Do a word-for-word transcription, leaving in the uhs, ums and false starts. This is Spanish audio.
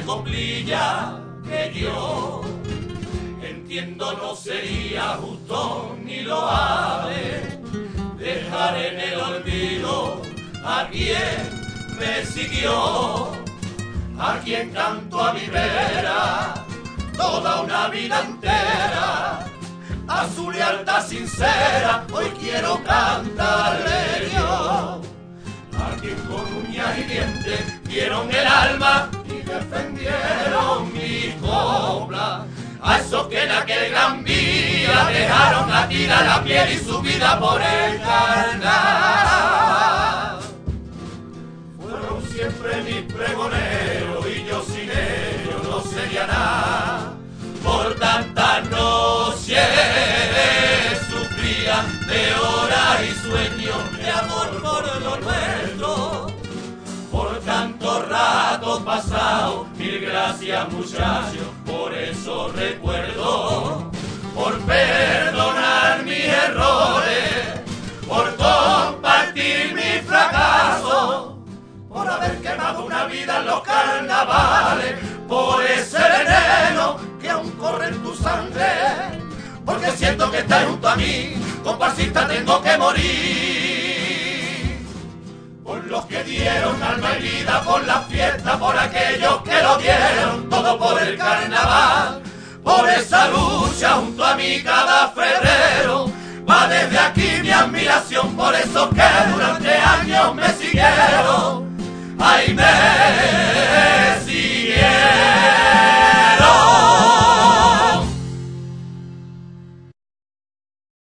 de coplilla que yo entiendo no sería justo ni loable dejar en el olvido a quien me siguió, a quien canto a mi vera toda una vida entera, a su lealtad sincera hoy quiero cantarle yo, a quien con uñas y dientes dieron el alma y defendieron mi copla, a esos que en aquel gran día dejaron a tirar la piel y su vida por el carnaval. Fueron siempre mis pregoneros y yo sin ellos no sería nada. Por tantas noches sufría de horas y sueños de amor por lo nuestro. Por tanto rato pasado, mil gracias muchachos, por eso recuerdo, por perdonar mis errores, por compartir mi fracaso, por haber quemado una vida en los carnavales, por ese veneno que aún corre en tu sangre, porque siento que estás junto a mí, comparsita tengo que morir. Por los que dieron alma y vida, por la fiesta, por aquellos que lo dieron todo por el carnaval, por esa lucha junto a mí cada febrero, va desde aquí mi admiración por esos que durante años